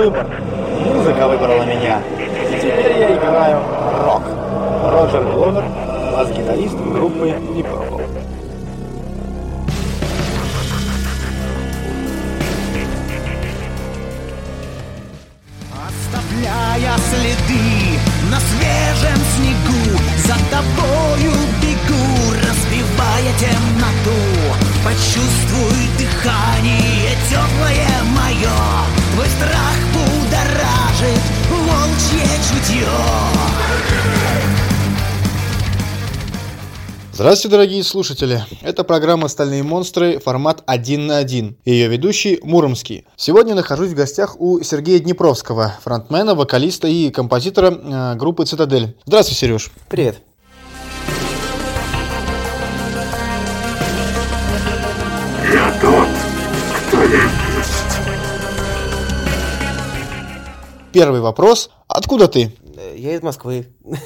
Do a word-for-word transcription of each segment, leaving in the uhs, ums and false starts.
выбор. Музыка выбрала меня. И теперь я играю рок. Роджер Гловер, бас-гитарист группы Deep Purple. Оставляя следы на свежем снегу, за тобою бегу, разбивая темноту. Почувствуй дыхание теплое мое, твой страх будоражит волчье чутье. Здравствуйте, дорогие слушатели! Это программа «Стальные монстры», формат один на один. Ее ведущий Муромский. Сегодня нахожусь в гостях у Сергея Днепровского, фронтмена, вокалиста и композитора э, группы «Цитадель». Здравствуй, Сереж. Привет. Я тот, кто я есть. Первый вопрос. Откуда ты? Я из Москвы.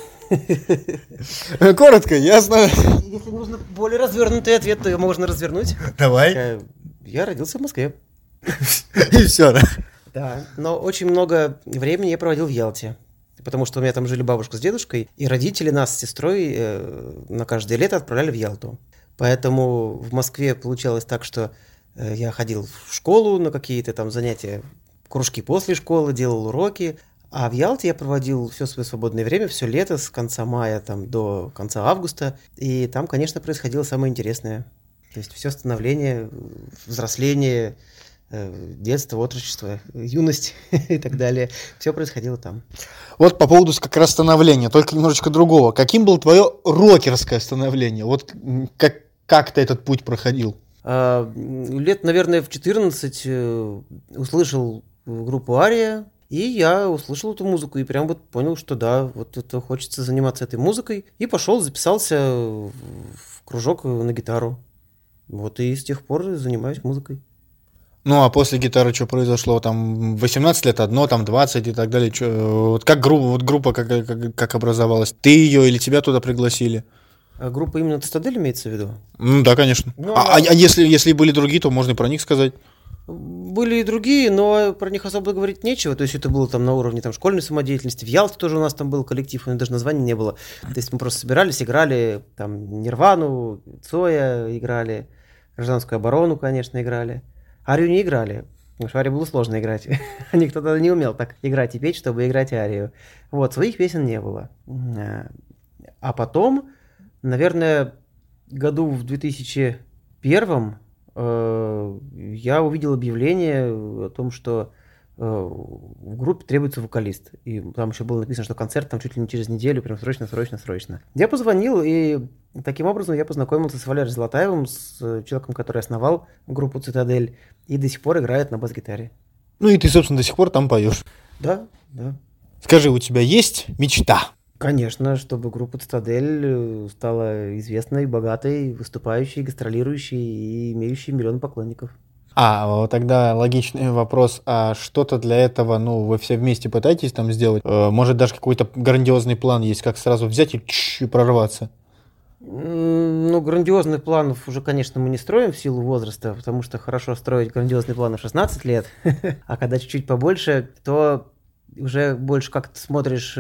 Коротко, ясно. Если нужно более развернутый ответ, то его можно развернуть. Давай. Я родился в Москве. И все, да? Да, но очень много времени я проводил в Ялте. Потому что у меня там жили бабушка с дедушкой, и родители нас с сестрой э, на каждое лето отправляли в Ялту. Поэтому в Москве получалось так, что э, я ходил в школу на какие-то там занятия, кружки после школы, делал уроки. А в Ялте я проводил все свое свободное время, все лето, с конца мая там, до конца августа. И там, конечно, происходило самое интересное. То есть все становление, взросление, детство, отрочество, юность и так далее. Все происходило там. Вот по поводу как раз становления, только немножечко другого. Каким было твое рокерское становление? Вот как, как ты этот путь проходил? А, лет, наверное, в четырнадцать услышал группу «Ария», и я услышал эту музыку и прям вот понял, что да, вот это хочется заниматься этой музыкой. И пошел, записался в кружок на гитару. Вот и с тех пор занимаюсь музыкой. Ну, а после гитары что произошло? Там восемнадцать лет одно, там двадцать и так далее. Чё, вот как группа, вот группа как, как, как образовалась? Ты ее или тебя туда пригласили? А группа именно «Цитадель» имеется в виду? Ну, да, конечно. Ну, а, она... а если, если были другие, то можно и про них сказать. Были и другие, но про них особо говорить нечего. То есть это было там на уровне там, школьной самодеятельности. В Ялте тоже у нас там был коллектив, у него даже названия не было. То есть мы просто собирались, играли там Нирвану, Цоя играли, Гражданскую оборону, конечно, играли. Арию не играли, потому что Арию было сложно играть. Никто тогда не умел так играть и петь, чтобы играть Арию. Вот, своих песен не было. А потом, наверное, году в две тысячи первом я увидел объявление о том, что в группе требуется вокалист. И там еще было написано, что концерт там чуть ли не через неделю, прям срочно, срочно, срочно. Я позвонил, и таким образом я познакомился с Валерой Золотаевым, с человеком, который основал группу «Цитадель», и до сих пор играет на бас-гитаре. Ну и ты, собственно, до сих пор там поешь. Да, да. Скажи, у тебя есть мечта? Конечно, чтобы группа «Цитадель» стала известной, богатой, выступающей, гастролирующей и имеющей миллион поклонников. А, вот тогда логичный вопрос, а что-то для этого, ну, вы все вместе пытаетесь там сделать? Может, даже какой-то грандиозный план есть, как сразу взять и, и прорваться? Ну, грандиозных планов уже, конечно, мы не строим в силу возраста, потому что хорошо строить грандиозные планы в шестнадцать лет, а когда чуть-чуть побольше, то уже больше как-то смотришь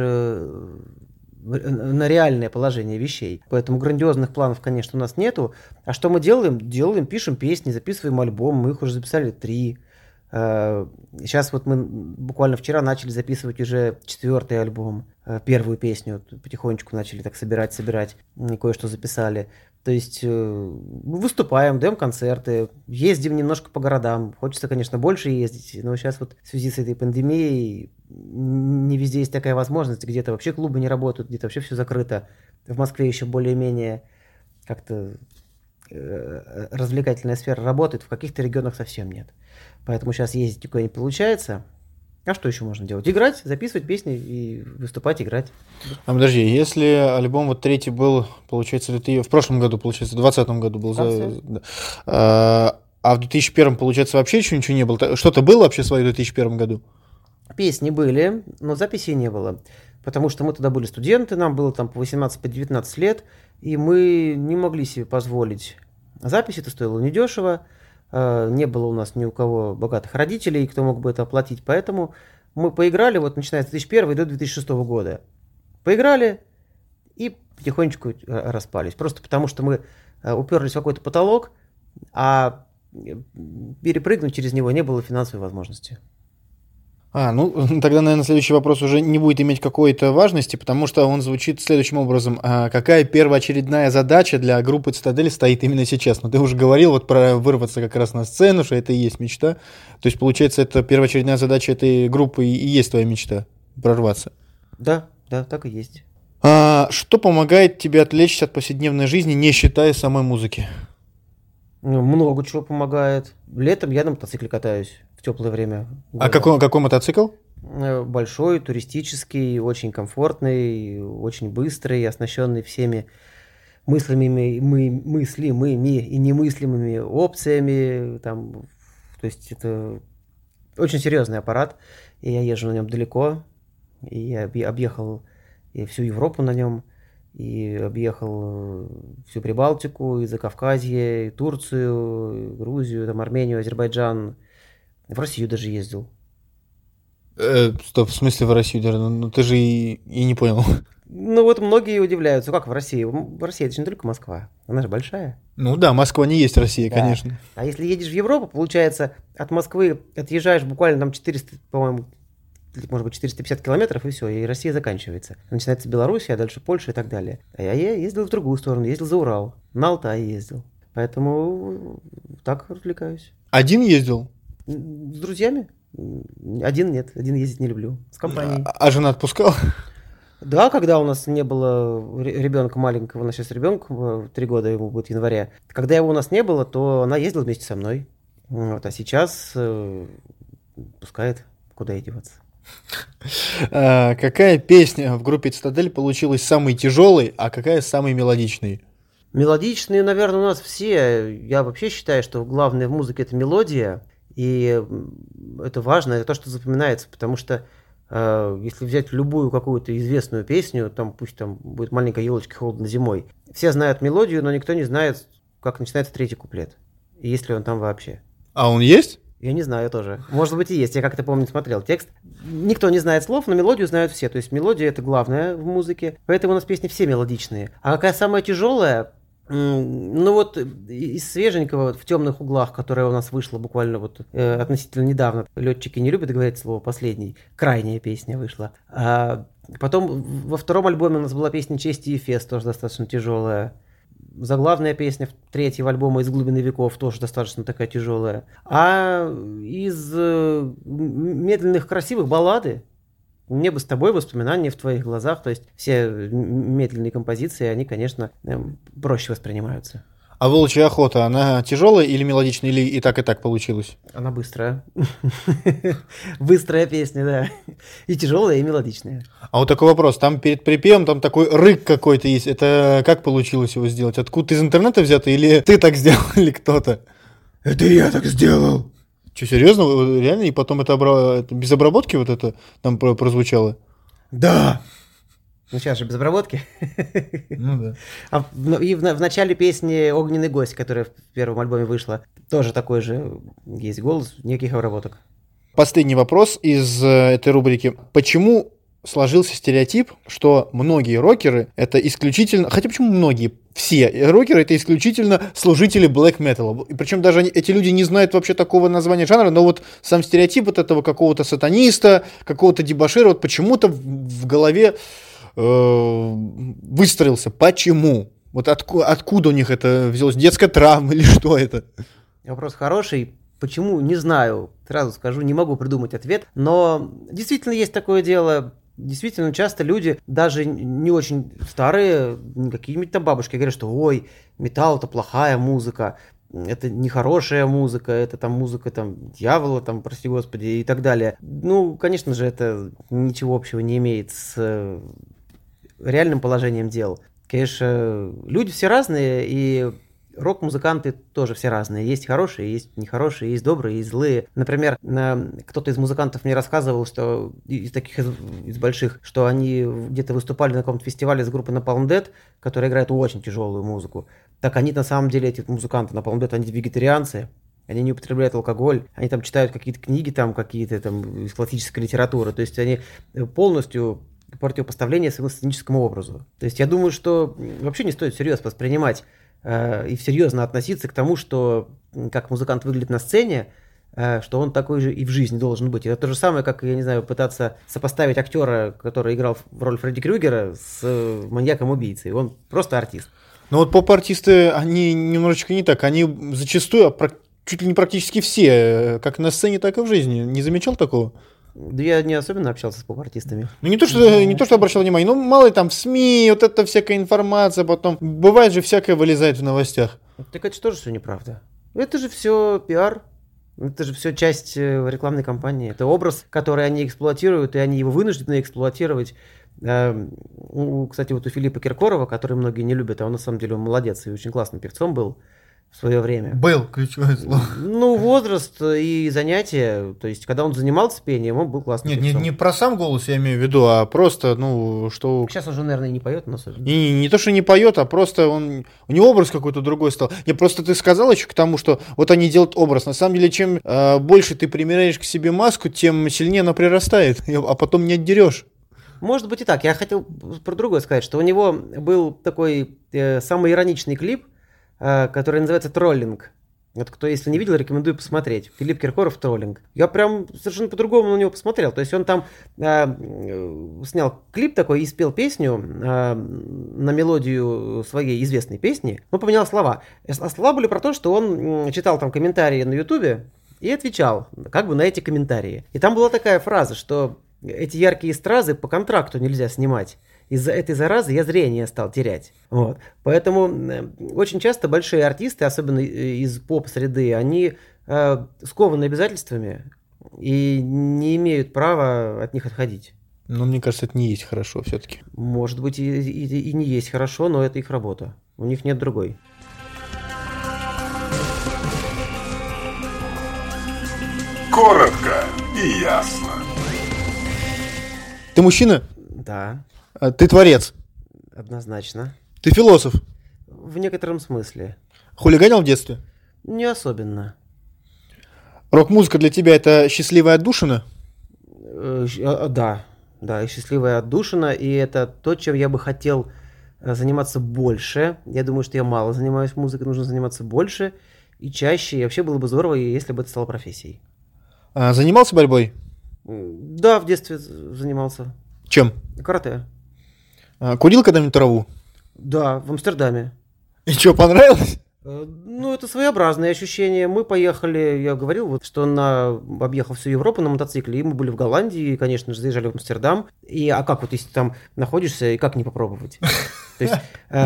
на реальное положение вещей. Поэтому грандиозных планов, конечно, у нас нету. А что мы делаем? Делаем, пишем песни, записываем альбом. Мы их уже записали три. Сейчас вот мы буквально вчера начали записывать уже четвертый альбом. Первую песню потихонечку начали так собирать, собирать. Кое-что записали. То есть выступаем, даем концерты, ездим немножко по городам. Хочется, конечно, больше ездить, но сейчас вот в связи с этой пандемией не везде есть такая возможность. Где-то вообще клубы не работают, где-то вообще все закрыто. В Москве еще более-менее как-то развлекательная сфера работает, в каких-то регионах совсем нет. Поэтому сейчас ездить никуда не получается. А что еще можно делать? Играть, записывать песни и выступать, играть. А подожди, если альбом вот третий был, получается, в прошлом году, получается, в двадцатом году был, за... а, а в две тысячи первом, получается, вообще еще ничего не было? Что-то было вообще свое в две тысячи первом году? Песни были, но записей не было. Потому что мы тогда были студенты, нам было там по восемнадцать-девятнадцать лет, и мы не могли себе позволить запись, это стоило недешево. Не было у нас ни у кого богатых родителей, кто мог бы это оплатить, поэтому Мы поиграли, вот начиная с две тысячи первого до две тысячи шестого года. Поиграли и потихонечку распались. Просто потому, что мы уперлись в какой-то потолок, а перепрыгнуть через него не было финансовой возможности. А, ну, тогда, наверное, следующий вопрос уже не будет иметь какой-то важности, потому что он звучит следующим образом. А какая первоочередная задача для группы «Цитадель» стоит именно сейчас? Ну, ты уже говорил вот про вырваться как раз на сцену, что это и есть мечта. То есть, получается, это первоочередная задача этой группы и есть твоя мечта — прорваться? Да, да, так и есть. А что помогает тебе отвлечься от повседневной жизни, не считая самой музыки? Много чего помогает. Летом я на мотоцикле катаюсь в теплое время года. А какой, какой мотоцикл? Большой, туристический, очень комфортный, очень быстрый, оснащенный всеми мыслимыми, мы, мыслимыми и немыслимыми опциями. Там, то есть это очень серьезный аппарат, и я езжу на нем далеко. И я объехал и всю Европу на нем. И объехал всю Прибалтику, и Закавказье, и Турцию, и Грузию, там, Армению, Азербайджан. В Россию даже ездил. Э, стоп, в смысле в Россию даже? Ну ты же и, и не понял. Ну вот многие удивляются, как в России? В России это же не только Москва, она же большая. Ну да, Москва не есть Россия, да, конечно. А если едешь в Европу, получается, от Москвы отъезжаешь буквально там четыреста, по-моему, может быть, четыреста пятьдесят километров, и все, и Россия заканчивается. Начинается Белоруссия, а дальше Польша и так далее. А я ездил в другую сторону, ездил за Урал, на Алтай ездил. Поэтому так развлекаюсь. Один ездил? С друзьями? Один нет, один ездить не люблю. С компанией. А, а жена отпускала? Да, когда у нас не было ребенка маленького, у нас сейчас ребенок, три года ему будет в январе. Когда его у нас не было, то она ездила вместе со мной. Вот, а сейчас э, пускает, куда ей деваться. А, какая песня в группе «Цитадель» получилась самой тяжелой, а какая самой мелодичной? Мелодичные, наверное, у нас все. Я вообще считаю, что главное в музыке — это мелодия. И это важно, это то, что запоминается. Потому что э, если взять любую какую-то известную песню, там пусть там будет «Маленькая елочка, холодно зимой», все знают мелодию, но никто не знает, как начинается третий куплет. И есть ли он там вообще. А он есть? Я не знаю тоже. Может быть и есть. Я как-то, помню, смотрел текст. Никто не знает слов, но мелодию знают все. То есть мелодия — это главное в музыке. Поэтому у нас песни все мелодичные. А какая самая тяжелая? Ну вот из свеженького вот, «В темных углах», которая у нас вышла буквально вот э, относительно недавно. Летчики не любят говорить слово «последний». Крайняя песня вышла. А потом во втором альбоме у нас была песня «Честь и Эфес», тоже достаточно тяжелая. Заглавная песня третьего альбома «Из глубины веков» тоже достаточно такая тяжелая. А из э, медленных красивых баллады «Небо с тобой», «Воспоминания в твоих глазах», то есть все медленные композиции, они, конечно, проще воспринимаются. А «Волчья охота», она тяжелая или мелодичная, или и так, и так получилось? Она быстрая. Быстрая песня, да. И тяжелая, и мелодичная. А вот такой вопрос. Там перед припевом там такой рык какой-то есть. Это как получилось его сделать? Откуда-то из интернета взято? Или ты так сделал, или кто-то? Это я так сделал. Что, серьезно? Реально? И потом это, обра... это без обработки вот это там прозвучало? Да. Ну, сейчас же без обработки. Ну да. А в, и в, в начале песни «Огненный гость», которая в первом альбоме вышла, тоже такой же есть голос, никаких обработок. Последний вопрос из этой рубрики. Почему сложился стереотип, что многие рокеры — это исключительно... Хотя почему многие? Все рокеры — это исключительно служители блэк металла. И причем даже они, эти люди не знают вообще такого названия жанра, но вот сам стереотип вот этого какого-то сатаниста, какого-то дебошира вот почему-то в, в голове э, выстроился. Почему? Вот отку, откуда у них это взялось? Детская травма или что это? Вопрос хороший. Почему? Не знаю. Сразу скажу, не могу придумать ответ. Но действительно есть такое дело. Действительно, часто люди, даже не очень старые, какие-нибудь там бабушки, говорят, что ой, металл — это плохая музыка, это нехорошая музыка, это там музыка там дьявола, там, прости господи, и так далее. Ну, конечно же, это ничего общего не имеет с реальным положением дел. Конечно, люди все разные, и рок-музыканты тоже все разные. Есть хорошие, есть нехорошие, есть добрые, есть злые. Например, кто-то из музыкантов мне рассказывал, что из таких, из, из больших, что они где-то выступали на каком-то фестивале с группой Napalm Death, которая играет очень тяжелую музыку. Так они на самом деле, эти музыканты Napalm Death, они вегетарианцы. Они не употребляют алкоголь, они там читают какие-то книги, там какие-то там из классической литературы. То есть они полностью противопоставление своему сценическому образу. То есть я думаю, что вообще не стоит всерьез воспринимать э, и серьезно относиться к тому, что как музыкант выглядит на сцене, э, что он такой же и в жизни должен быть. Это то же самое, как, я не знаю, пытаться сопоставить актера, который играл в роль Фредди Крюгера, с э, маньяком-убийцей. Он просто артист. Но вот поп-артисты, они немножечко не так. Они зачастую, чуть ли не практически все, как на сцене, так и в жизни. Не замечал такого? Да я не особенно общался с поп-артистами. Ну не то, что, не то, что обращал внимание, ну мало ли там в СМИ, вот эта всякая информация потом. Бывает же всякое вылезает в новостях. Так это же тоже все неправда. Это же все пиар. Это же все часть рекламной кампании. Это образ, который они эксплуатируют, и они его вынуждены эксплуатировать. Кстати, вот у Филиппа Киркорова, который многие не любят, а он на самом деле он молодец и очень классным певцом был в свое время. Был, ключевое слово. Ну, возраст и занятия. То есть, когда он занимался пением, он был классным Нет, певцом. не, не про сам голос я имею в виду, а просто, ну, что... Сейчас он же, наверное, и не поет, но особенно. И не, не то, что не поет, а просто он... У него образ какой-то другой стал. Не, просто ты сказал еще к тому, что вот они делают образ. На самом деле, чем э, больше ты примеряешь к себе маску, тем сильнее она прирастает, а потом не отдерешь. Может быть и так. Я хотел про другое сказать, что у него был такой э, самый ироничный клип, э, который называется «Троллинг». Вот кто, если не видел, рекомендую посмотреть. Филипп Киркоров «Троллинг». Я прям совершенно по-другому на него посмотрел. То есть он там э, снял клип такой и спел песню э, на мелодию своей известной песни, но поменял слова. А слова были про то, что он читал там комментарии на Ютубе и отвечал как бы на эти комментарии. И там была такая фраза, что эти яркие стразы по контракту нельзя снимать. Из-за этой заразы я зрение стал терять. Вот. Поэтому очень часто большие артисты, особенно из поп-среды, они э, скованы обязательствами и не имеют права от них отходить. Но мне кажется, это не есть хорошо все-таки. Может быть, и, и, и не есть хорошо, но это их работа. У них нет другой. Коротко и ясно. Ты мужчина? Да, А ты творец? однозначно. Ты философ? В некотором смысле. Хулиганил в детстве? Не особенно. Рок-музыка для тебя это счастливая отдушина? Э, э, Да, да, и счастливая отдушина, и это то, чем я бы хотел э, заниматься больше. Я думаю, что я мало занимаюсь музыкой, нужно заниматься больше и чаще. И вообще было бы здорово, если бы это стало профессией. А, занимался борьбой? М, Да, в детстве з- занимался. Чем? Карате. А, курил когда-нибудь траву? Да, в Амстердаме. И что, понравилось? Э, Ну, это своеобразные ощущения. Мы поехали, я говорил, вот, что на объехал всю Европу на мотоцикле, и мы были в Голландии, и, конечно же, заезжали в Амстердам. И, а как вот, если ты там находишься, и как не попробовать? То есть,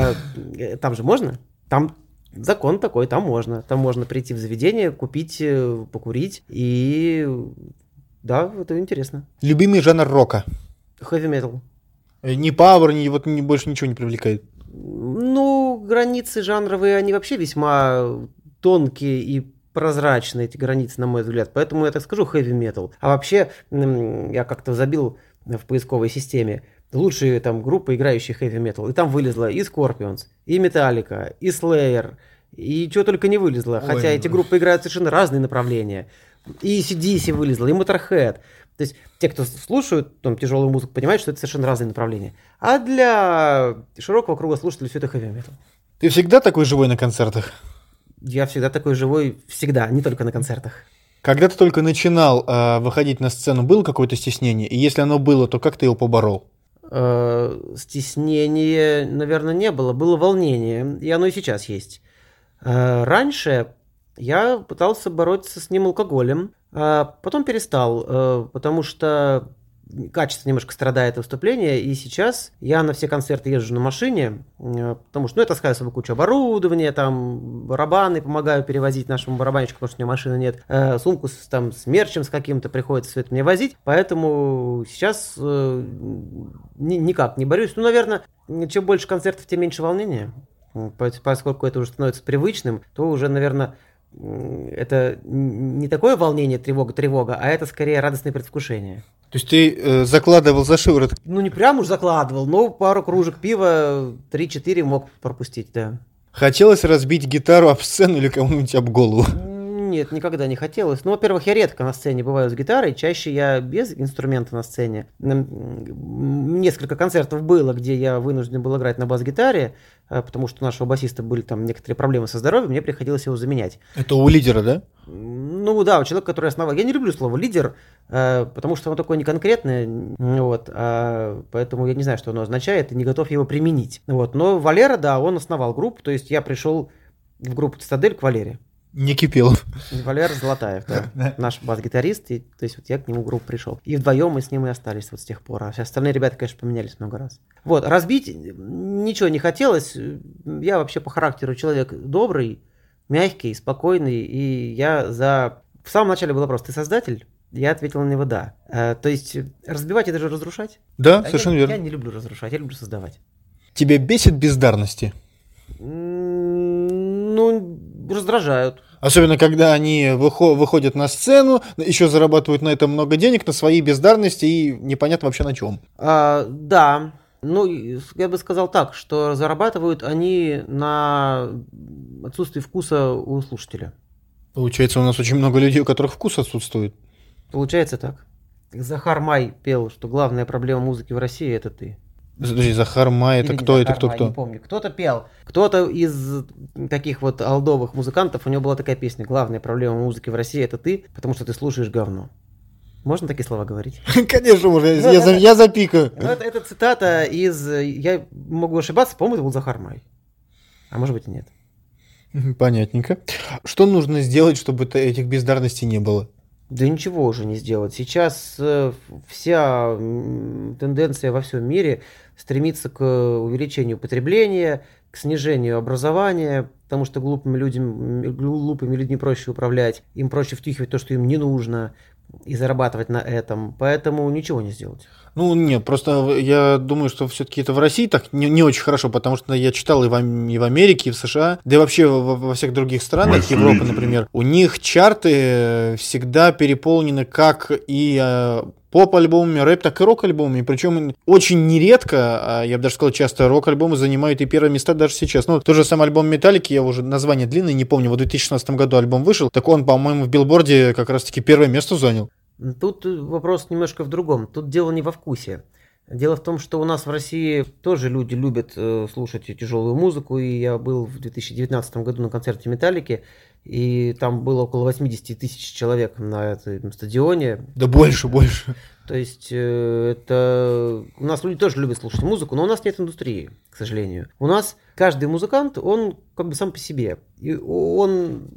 э, там же можно? Там закон такой, там можно. Там можно прийти в заведение, купить, э, покурить, и да, это интересно. Любимый жанр рока? Heavy metal. Э, Ни пауэр, ни вот ни, больше ничего не привлекает. Ну, границы жанровые, они вообще весьма тонкие и прозрачные, эти границы, на мой взгляд. Поэтому я так скажу heavy metal. А вообще, м, я как-то забил в поисковой системе лучшие там группы, играющие heavy metal. И там вылезло и Scorpions, и Metallica, и Slayer, и чего только не вылезло. Ой, Хотя ну. эти группы играют совершенно разные направления. И си ди си вылезло, и Motorhead. То есть те, кто слушают там тяжелую музыку, понимают, что это совершенно разные направления. А для широкого круга слушателей все это heavy metal. Ты всегда такой живой на концертах? Я всегда такой живой, всегда, не только на концертах. Когда ты только начинал э, выходить на сцену, было какое-то стеснение? И если оно было, то как ты его поборол? Э, Стеснения, наверное, не было. Было волнение, и оно и сейчас есть. Э, Раньше я пытался бороться с ним алкоголем, а потом перестал, э, потому что качество немножко страдает выступление, и сейчас я на все концерты езжу на машине, э, потому что, ну, я таскаю с собой кучу оборудования, там, барабаны помогаю перевозить нашему барабанщику, потому что у него машины нет, э, сумку с, там, с мерчем с каким-то приходится все это мне возить, поэтому сейчас э, ни- никак не борюсь. Ну, наверное, чем больше концертов, тем меньше волнения, По- поскольку это уже становится привычным, то уже, наверное, это не такое волнение, тревога, тревога, а это скорее радостное предвкушение. То есть ты э, закладывал за шиворот? Ну, не прям уж закладывал, но пару кружек пива, три-четыре мог пропустить, да. Хотелось разбить гитару об сцену или кому-нибудь об голову? Нет, нет, никогда не хотелось. Ну, во-первых, я редко на сцене бываю с гитарой, чаще я без инструмента на сцене. Несколько концертов было, где я вынужден был играть на бас-гитаре, потому что у нашего басиста были там некоторые проблемы со здоровьем, мне приходилось его заменять. Это у лидера, да? Ну да, у человека, который основал. Я не люблю слово лидер, потому что оно такое неконкретное, вот, поэтому я не знаю, что оно означает, и не готов его применить. Вот. Но Валера, да, он основал группу, то есть я пришел в группу «Цитадель» к Валере. Не Кипелов. Валера Золотаев, да, наш бас-гитарист, и, то есть вот я к нему в группу пришел. И вдвоем мы с ним и остались вот с тех пор, а все остальные ребята, конечно, поменялись много раз. Вот, разбить ничего не хотелось, я вообще по характеру человек добрый, мягкий, спокойный, и я за... В самом начале был вопрос: ты создатель? Я ответил на него да. А, то есть разбивать — это же разрушать? Да, а совершенно я, верно. Я не люблю разрушать, я люблю создавать. Тебя бесит бездарности? Ну, раздражают. Особенно, когда они выходят на сцену, еще зарабатывают на этом много денег, на своей бездарности и непонятно вообще на чем. А, да. Ну, я бы сказал так, что зарабатывают они на отсутствии вкуса у слушателя. Получается, у нас очень много людей, у которых вкус отсутствует. Получается так. Захар Май пел, что главная проблема музыки в России — это ты. Подожди, Захар Май, это Или кто? Захар Это кто, Май, кто? Не помню. Кто-то пел. Кто-то из таких вот олдовых музыкантов, у него была такая песня: главная проблема музыки в России — это ты, потому что ты слушаешь говно. Можно такие слова говорить? Конечно, можно. Ну, Я, это, я запикаю. Ну, это, это цитата из... Я могу ошибаться, по-моему, это был Захар Май. А может быть и нет. Понятненько. Что нужно сделать, чтобы этих бездарностей не было? Да ничего уже не сделать. Сейчас э, вся тенденция во всем мире стремится к увеличению потребления, к снижению образования, потому что глупыми людям, глупыми людьми проще управлять, им проще втюхивать то, что им не нужно, и зарабатывать на этом, поэтому ничего не сделать. Ну, нет, просто я думаю, что все-таки это в России так не, не очень хорошо, потому что я читал и в, и в Америке, и в США, да и вообще во, во всех других странах, Европы, например, у них чарты всегда переполнены как и э, поп-альбомами, рэп, так и рок-альбомами, причем очень нередко, я бы даже сказал, часто рок-альбомы занимают и первые места даже сейчас. Ну, тот же самый альбом Металлики, я уже название длинное не помню, вот в две тысячи шестнадцатом году альбом вышел, так он, по-моему, в Билборде как раз-таки первое место занял. Тут вопрос немножко в другом. Тут дело не во вкусе. Дело в том, что у нас в России тоже люди любят э, слушать тяжелую музыку, и я был в две тысячи девятнадцатом году на концерте Металлики, и там было около восемьдесят тысяч человек на этом стадионе. Да больше, больше. То есть э, это... У нас люди тоже любят слушать музыку, но у нас нет индустрии, к сожалению. У нас каждый музыкант, он как бы сам по себе. И он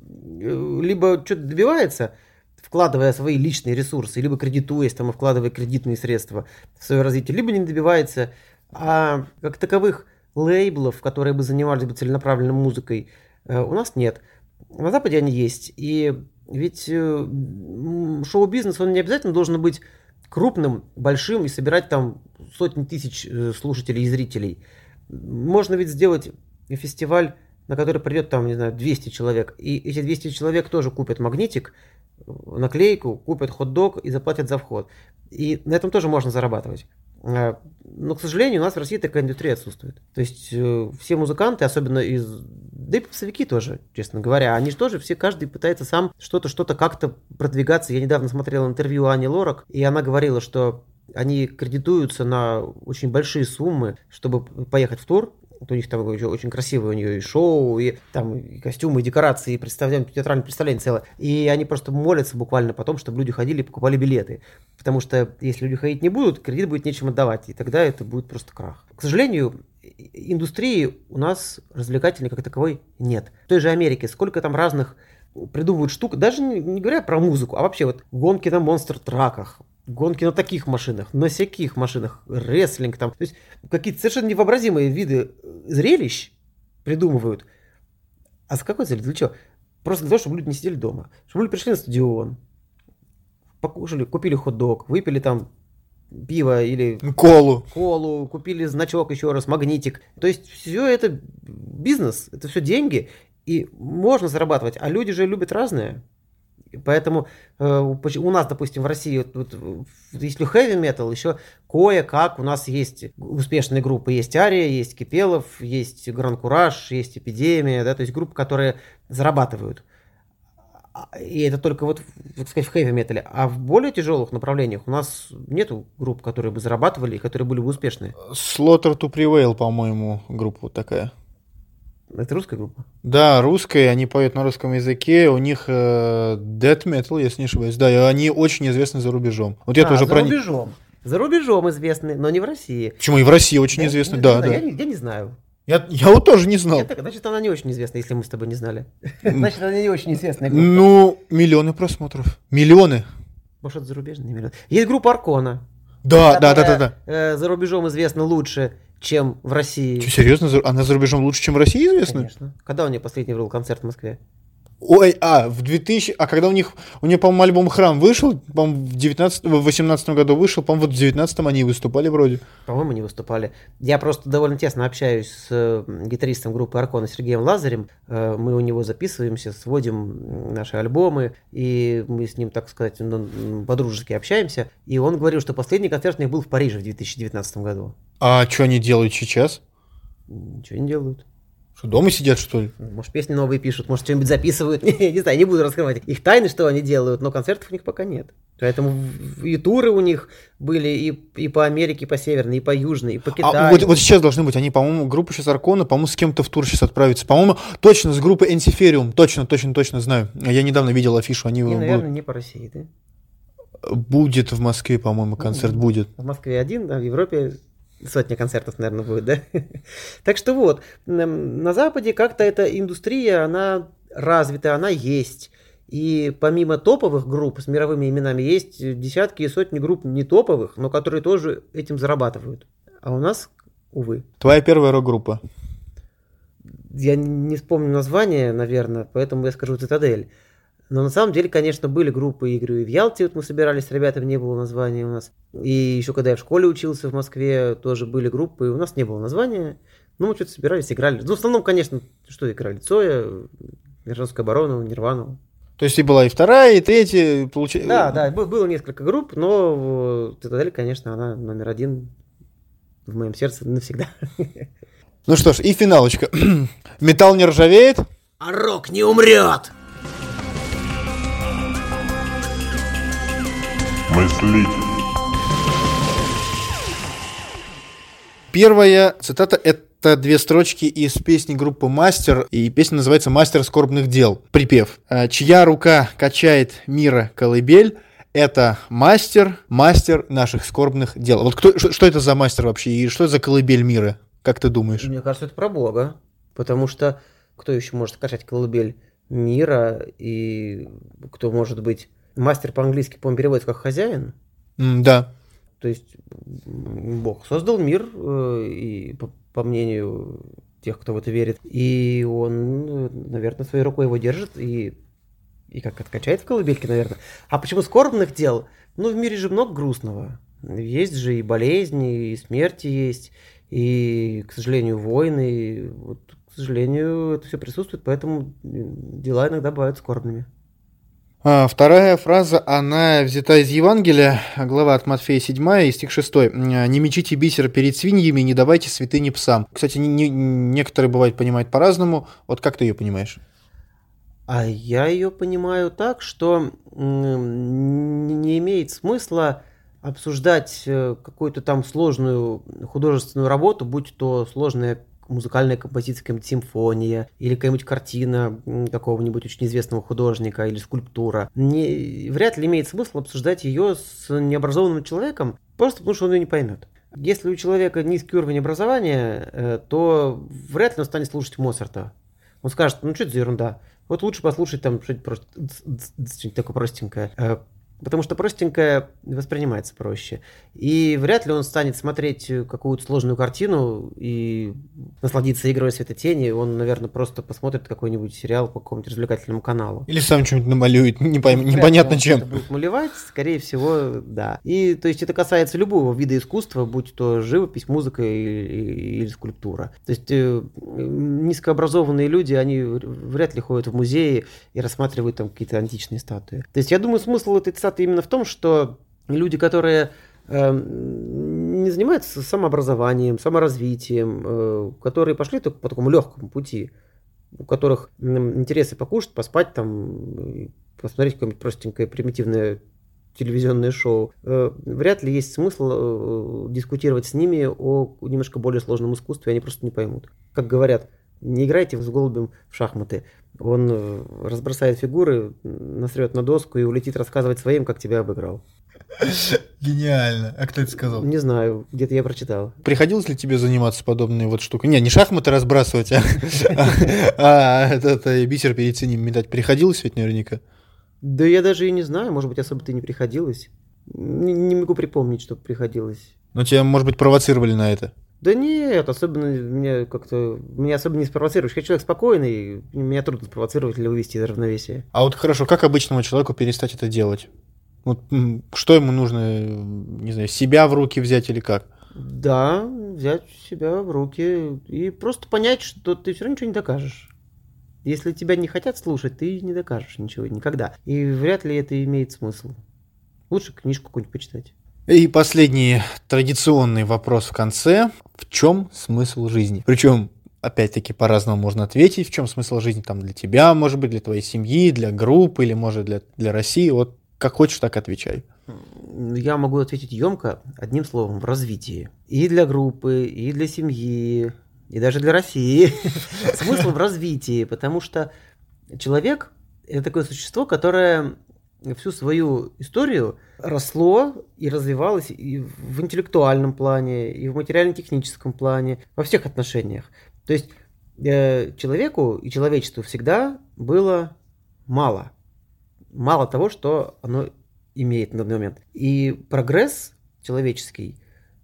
либо что-то добивается, вкладывая свои личные ресурсы, либо кредитуясь, там, и вкладывая кредитные средства в свое развитие, либо не добивается. А как таковых лейблов, которые бы занимались бы целенаправленной музыкой, у нас нет. На Западе они есть. И ведь шоу-бизнес, он не обязательно должен быть крупным, большим и собирать там сотни тысяч слушателей и зрителей. Можно ведь сделать фестиваль, на который придет там, не знаю, двести человек. И эти двести человек тоже купят магнитик, наклейку, купят хот-дог и заплатят за вход. И на этом тоже можно зарабатывать. Но, к сожалению, у нас в России такая индустрия отсутствует. То есть э, все музыканты, особенно из... Да и попсовики тоже, честно говоря, они же тоже все, каждый пытается сам что-то, что-то как-то продвигаться. Я недавно смотрел интервью Ани Лорак, и она говорила, что они кредитуются на очень большие суммы, чтобы поехать в тур. Вот у них там очень красивое у нее и шоу, и там и костюмы, и декорации, и представление, театральное представление целое. И они просто молятся буквально потом, чтобы люди ходили и покупали билеты. Потому что если люди ходить не будут, кредит будет нечем отдавать, и тогда это будет просто крах. К сожалению, индустрии у нас развлекательной как таковой нет. В той же Америке сколько там разных придумывают штук, даже не, не говоря про музыку, а вообще вот гонки на монстр-траках, гонки на таких машинах, на всяких машинах, рестлинг там. То есть какие-то совершенно невообразимые виды зрелищ придумывают. А с какой целью? Для чего? Просто для того, чтобы люди не сидели дома. Чтобы люди пришли на стадион, покушали, купили хот-дог, выпили там пиво или колу. колу, купили значок еще раз, магнитик. То есть все это бизнес, это все деньги, и можно зарабатывать. А люди же любят разное. Поэтому э, у нас, допустим, в России, вот, вот, если heavy metal, еще кое-как у нас есть успешные группы. Есть Ария, есть Кипелов, есть Гран Кураж, есть Эпидемия, да, то есть группы, которые зарабатывают. И это только вот, так сказать, в хэви-метале. А в более тяжелых направлениях у нас нету групп, которые бы зарабатывали и которые были бы успешные. Slaughter to Prevail, по-моему, группа вот такая. Это русская группа? Да, русская, они поют на русском языке, у них э, death metal, если не ошибаюсь, да, и они очень известны за рубежом. Вот я а, тоже за про рубежом. За рубежом известны, но не в России. Почему и в России очень я, известны, не, да, не да. Знаю, я, я не знаю. Я, я вот тоже не знал. Это, значит, она не очень известна, если мы с тобой не знали. Значит, она не очень известная группа. Ну, миллионы просмотров. Миллионы. Может, это зарубежные миллионы. Есть группа Аркона. Да, да, да, да, да. Э, за рубежом известна лучше, чем в России. Что, серьезно? Она за рубежом лучше, чем в России известна? Конечно. Когда у нее последний был концерт в Москве? Ой, а, в двухтысячном... А когда у них... У нее, по-моему, альбом «Храм» вышел, по-моему, в девятнадцатом, в восемнадцатом году вышел, по-моему, вот в девятнадцатом они и выступали вроде. По-моему, не выступали. Я просто довольно тесно общаюсь с гитаристом группы Аркона Сергеем Лазарем. Мы у него записываемся, сводим наши альбомы, и мы с ним, так сказать, по-дружески общаемся. И он говорил, что последний концерт у них был в Париже в две тысячи девятнадцатом году. А что они делают сейчас? Ничего не делают. Что, дома сидят, что ли? Может, песни новые пишут, может, что-нибудь записывают. Не, не знаю, не буду раскрывать их тайны, что они делают, но концертов у них пока нет. Поэтому и туры у них были и, и по Америке, и по Северной, и по Южной, и по Китаю. А вот, вот сейчас должны быть, они, по-моему, группа сейчас Аркона, по-моему, с кем-то в тур сейчас отправятся. По-моему, точно с группой Энсифериум, точно, точно, точно знаю. Я недавно видел афишу, они... И, наверное, будут... не по России, да? Будет в Москве, по-моему, концерт ну, будет. В Москве один, а в Европе сотня концертов, наверное, будет, да? Так что вот, на Западе как-то эта индустрия, она развита, она есть. И помимо топовых групп с мировыми именами, есть десятки и сотни групп не топовых, но которые тоже этим зарабатывают. А у нас, увы. Твоя первая рок-группа? Я не вспомню название, наверное, поэтому я скажу «Цитадель». Но на самом деле, конечно, были группы, я говорю, и в Ялте вот мы собирались с ребятами, не было названия у нас. И еще когда я в школе учился в Москве, тоже были группы, и у нас не было названия. Ну, мы что-то собирались, играли. Ну, в основном, конечно, что играли? Цоя, Гражданскую оборону, Нирвану. То есть и была и вторая, и третья, получается... Да, да, было несколько групп, но «Цитадель», конечно, она номер один в моем сердце навсегда. Ну что ж, и финалочка. Металл не ржавеет? А рок не умрет! Мыслитель. Первая цитата — это две строчки из песни группы «Мастер», и песня называется «Мастер скорбных дел». Припев. «Чья рука качает мира колыбель, это мастер, мастер наших скорбных дел». Вот кто, что, что это за мастер вообще, и что это за колыбель мира, как ты думаешь? Мне кажется, это про Бога, потому что кто еще может качать колыбель мира, и кто может быть... Мастер по-английски, по-моему, переводится как «хозяин». Mm, да. То есть Бог создал мир, и по, по мнению тех, кто в это верит, и он, наверное, своей рукой его держит и, и как откачает в колыбельке, наверное. А почему скорбных дел? Ну, в мире же много грустного. Есть же и болезни, и смерти есть, и, к сожалению, войны. И вот, к сожалению, это все присутствует, поэтому дела иногда бывают скорбными. А, вторая фраза, она взята из Евангелия, глава от Матфея седьмая, и стих шестой. «Не мечите бисер перед свиньями, не давайте святыни псам». Кстати, не, не, некоторые, бывает, понимают по-разному. Вот как ты ее понимаешь? А я ее понимаю так, что не имеет смысла обсуждать какую-то там сложную художественную работу, будь то сложная музыкальная композиция, какая-нибудь симфония, или какая-нибудь картина какого-нибудь очень известного художника, или скульптура. Не, вряд ли имеет смысл обсуждать ее с необразованным человеком, просто потому что он ее не поймет. Если у человека низкий уровень образования, то вряд ли он станет слушать Моцарта. Он скажет, ну что это за ерунда? Вот лучше послушать там что-нибудь, что-нибудь такое простенькое. Потому что простенькое воспринимается проще. И вряд ли он станет смотреть какую-то сложную картину и насладиться игрой светотени. Он, наверное, просто посмотрит какой-нибудь сериал по какому-нибудь развлекательному каналу. Или сам что-нибудь намалюет, не пойм... непонятно чем. Это будет малевать, скорее всего, да. И то есть это касается любого вида искусства, будь то живопись, музыка или, или скульптура. То есть э, низкообразованные люди, они вряд ли ходят в музеи и рассматривают там какие-то античные статуи. То есть я думаю, смысл этой цитаты именно в том, что люди, которые э, не занимаются самообразованием, саморазвитием, э, которые пошли только по такому легкому пути, у которых интересы покушать, поспать, там, посмотреть какое-нибудь простенькое, примитивное телевизионное шоу, вряд ли есть смысл дискутировать с ними о немножко более сложном искусстве, они просто не поймут. Как говорят, не играйте с голубем в шахматы. Он разбросает фигуры, насрет на доску и улетит рассказывать своим, как тебя обыграл. Гениально. А кто это сказал? Не знаю, где-то я прочитал. Приходилось ли тебе заниматься подобной вот штукой? Не, не шахматы разбрасывать, а это бисер перед синим метать. Приходилось ведь наверняка? Да я даже и не знаю, может быть, особо-то и не приходилось. Не, не могу припомнить, что приходилось. Но тебя, может быть, провоцировали на это? Да нет, особенно меня как-то... Меня особо не спровоцируешь. Я человек спокойный, меня трудно спровоцировать или вывести из равновесия. А вот хорошо, как обычному человеку перестать это делать? Вот, что ему нужно, не знаю, себя в руки взять или как? Да, взять себя в руки и просто понять, что ты все равно ничего не докажешь. Если тебя не хотят слушать, ты не докажешь ничего никогда. И вряд ли это имеет смысл. Лучше книжку какую-нибудь почитать. И последний традиционный вопрос в конце. В чем смысл жизни? Причем, опять-таки, по-разному можно ответить. В чем смысл жизни там для тебя, может быть, для твоей семьи, для группы или, может, для, для России. Вот как хочешь, так отвечай. Я могу ответить емко одним словом: в развитии. И для группы, и для семьи, и даже для России. Смысл в развитии, потому что человек – это такое существо, которое всю свою историю росло и развивалось и в интеллектуальном плане, и в материально-техническом плане, во всех отношениях. То есть э, человеку и человечеству всегда было мало. Мало того, что оно имеет на данный момент. И прогресс человеческий,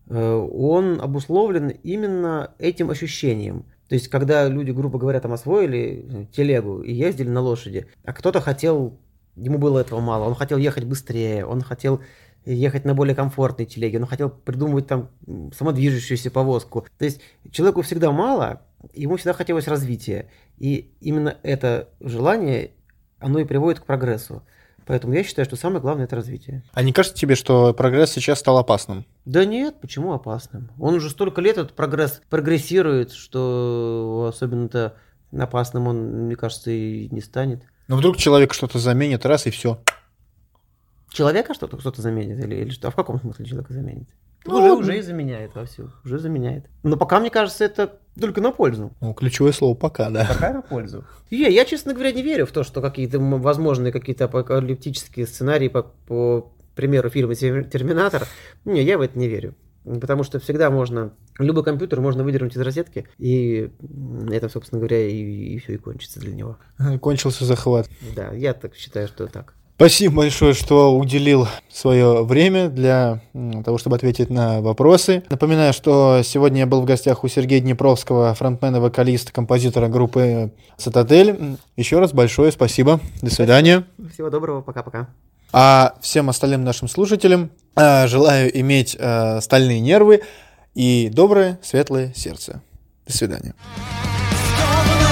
он обусловлен именно этим ощущением. То есть, когда люди, грубо говоря, там освоили телегу и ездили на лошади, а кто-то хотел, ему было этого мало, он хотел ехать быстрее, он хотел ехать на более комфортной телеге, он хотел придумывать там самодвижущуюся повозку. То есть, человеку всегда мало, ему всегда хотелось развития. И именно это желание, оно и приводит к прогрессу. Поэтому я считаю, что самое главное – это развитие. А не кажется тебе, что прогресс сейчас стал опасным? Да нет, почему опасным? Он уже столько лет, этот прогресс прогрессирует, что особенно-то опасным он, мне кажется, и не станет. Но вдруг человек что-то заменит, раз и все. Человека что-то кто-то заменит? Или, или что? А в каком смысле человека заменит? Ну, уже, ладно. уже и заменяет вовсю. Уже заменяет. Но пока, мне кажется, это только на пользу. Ну, ключевое слово «пока», да. Пока на пользу. Я, я, честно говоря, не верю в то, что какие-то возможные какие-то апокалиптические сценарии по, по примеру фильма «Терминатор». Не, я в это не верю. Потому что всегда можно... Любой компьютер можно выдернуть из розетки, и это, собственно говоря, и, и все, и кончится для него. Кончился захват. Да, я так считаю, что так. Спасибо большое, что уделил свое время для того, чтобы ответить на вопросы. Напоминаю, что сегодня я был в гостях у Сергея Днепровского, фронтмена, вокалиста, композитора группы «Цитадель». Еще раз большое спасибо. До свидания. Всего доброго. Пока-пока. А всем остальным нашим слушателям желаю иметь стальные нервы и доброе, светлое сердце. До свидания.